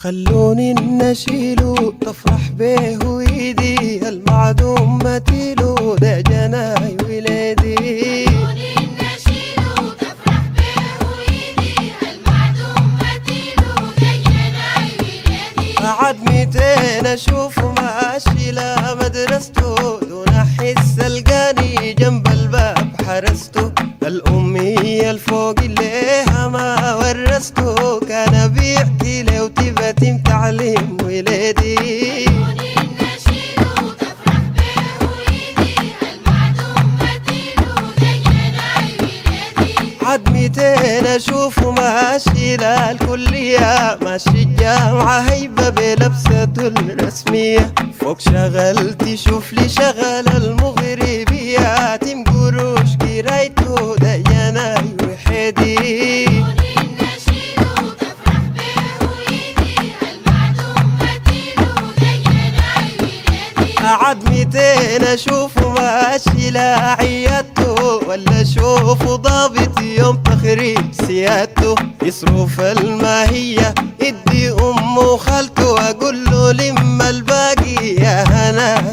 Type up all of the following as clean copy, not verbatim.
خلوني نشيله تفرح به ويدي المعدوم متيله ده جناي ولادي. خلوني نشيله تفرح به ويدي المعدوم متيله ده جناي ولادي. بعد 200 اشوفه ماشي لمدرسته دون احس القاني جنب الباب حرسته. الأمية الفوق الليها ما ورسته كان بيحكي لي وتبتم تعليم ولادي. خلوني نشيله تفرح به ويدي المعدوم متيله ده جناي ولادي. عد 200 اشوفه ماشي للكلية ماشي الجامعة هيبة بلبسته الرسمية. فوق شغلتي شوف لي شغل المغربية تم قروش قرايته ده جناي وحيدي. خلوني نشيله تفرح به ويدي المعدوم متيله ده جناي ولادي. عد 200 اشوفه ماشي لعيادته ولا اشوفه ضابط يوم تخريج سيادته. يصرف الماهية يدي امه وخالته اقول له لما الباقي يا هنا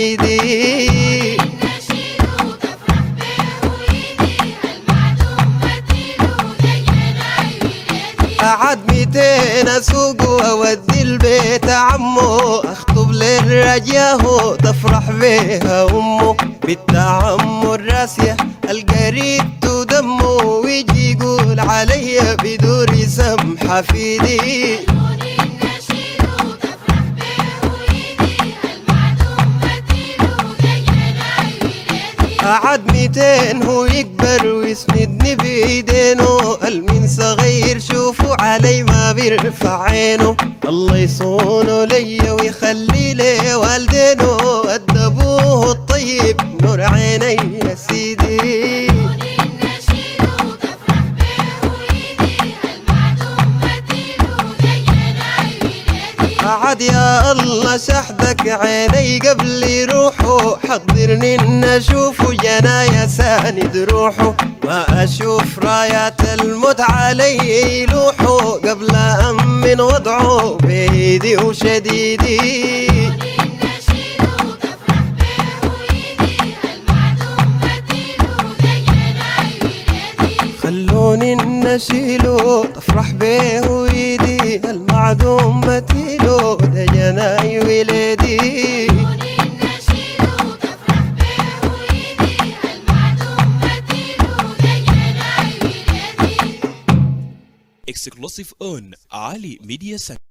يعيدي. نشيله تفرح به ويدي المعدوم متيله ده جناي ولادي. عد 200 اسوق واودي البيت عمه اخطب للرجاه تفرح بيها امه. بالتعم الراسية القريب تدمه ويجي يقول علي بدوري سمحة في دي. خلوني نشيله تفرح به ويدي المعدوم متيله ده جناي ولادي. عد 200 هو يكبر ويسندني بايدينه المن صغير شوفوا علي ما بيرفع عينه. الله يصونه لي ويخلي لي والدينه أدبوه الطيب نور عيني يا سيدي. خلوني نشيله تفرح به ويدي المعدوم متيله ده جناي ولادي. عاد يا الله شحذك عيني قبل يروحوا حضرني ان اشوفه جنايا ساند روحه. ما اشوف رايات الموت علي يلوحوا قبل امن وضعه بيدي وشديدي. خلوني نشيله تفرح به ويدي المعدوم متيله ده جناي ولادي. خلوني نشيله تفرح به ويدي المعدوم متيله ده جناي ولادي. خلوني نشيله تفرح به ويدي المعدوم متيله ده جناي ولادي. Exclusive on Ali Media Center.